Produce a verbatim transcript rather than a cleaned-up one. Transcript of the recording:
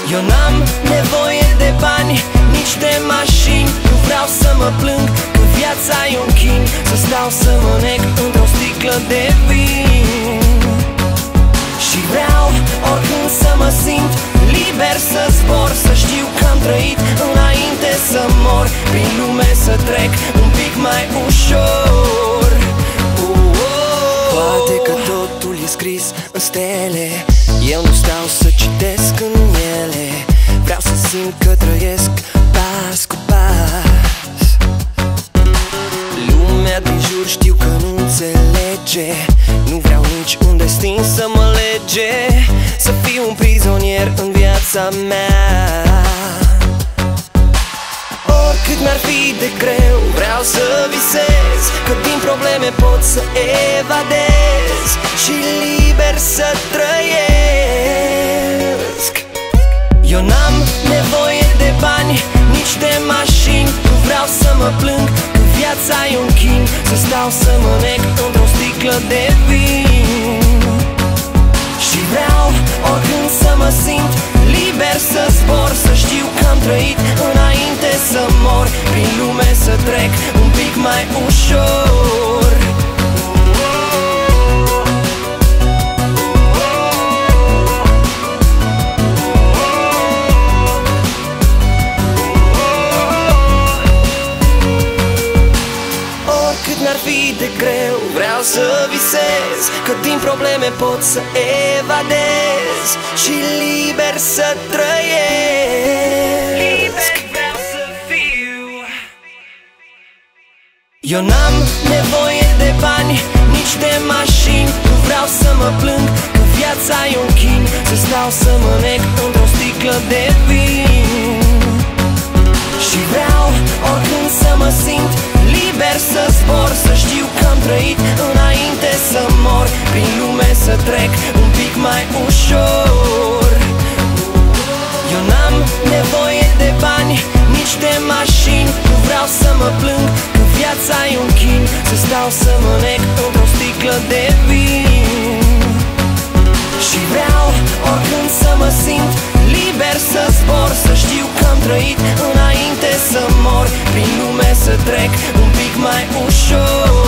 Eu n-am nevoie de bani, nici de mașini. Nu vreau să mă plâng că viața e un chin, să stau să mă nec într-o sticlă de vin. Și vreau oricând să mă simt liber, să zbor, să știu că am trăit înainte să mor. Prin lume să trec un pic mai ușor. uh, oh. Poate că totul e scris în stele, eu nu stau să citesc în ele. Vreau să simt că trăiesc pas cu pas. Lumea din jur știu că nu înțelege, nu vreau nici un destin să mă lege, să fiu un prizonier în viața mea. Oricât mi-ar fi de greu, vreau să visez, că din probleme pot să evadez și liber să trăiesc. Eu n-am nevoie de bani, nici de mașini. Nu vreau să mă plâng că viața e un chin, să stau să mă nec într-o sticlă de vin. Și vreau oricând să mă simt liber, să zbor, să știu că am trăit înainte să mor. Prin lume să trec un pic mai ușor. Oricât mi-ar fi de greu, vreau să visez, că din probleme pot să evadez și liber să trăiesc. Liber vreau să fiu. Eu n-am nevoie de bani, nici de mașini. Nu vreau să mă plâng că viața e un chin, să stau să mă nec într-o sticlă de vin. Și vreau oricând să mă simt liber, să zbor, să știu că am trăit înainte să mor. Prin lume să trec un pic mai ușor. Eu n-am nevoie de bani, nici de mașini. Nu vreau să mă plâng că viața e un chin, să stau să mă nec într-o sticlă de vin. Și vreau oricând să mă simt liber, să zbor, să știu că am trăit înainte să mor. Prin lume să trec un pic mai ușor.